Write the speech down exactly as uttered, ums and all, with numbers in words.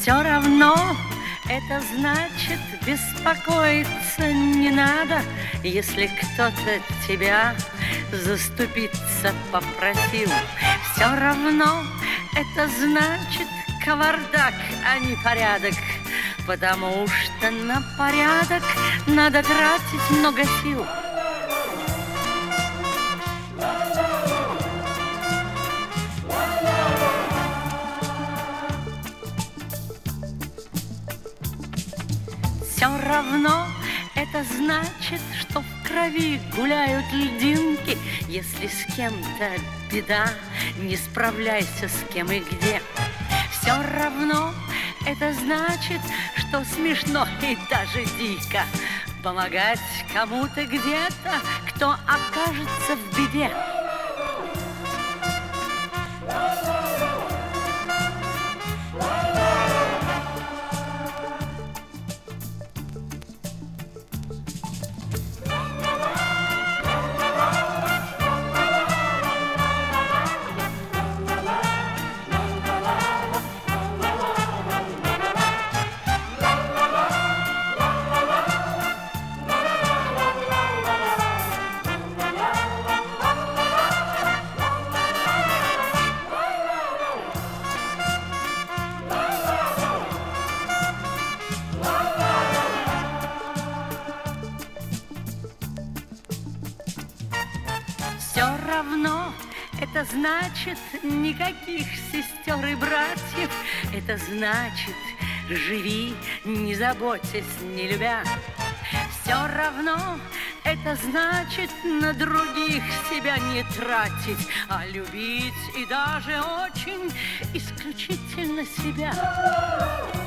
Все равно это значит, беспокоиться не надо, если кто-то тебя заступиться попросил. Все равно это значит кавардак, а не порядок, потому что на порядок надо тратить много сил. Все равно это значит, что в крови гуляют льдинки. Если с кем-то беда, не справляйся с кем и где. Все равно это значит, что смешно и даже дико помогать кому-то где-то, кто окажется в беде. Все равно это значит никаких сестер и братьев. Это значит, живи, не заботясь, не любя. Все равно это значит на других себя не тратить, а любить и даже очень исключительно себя.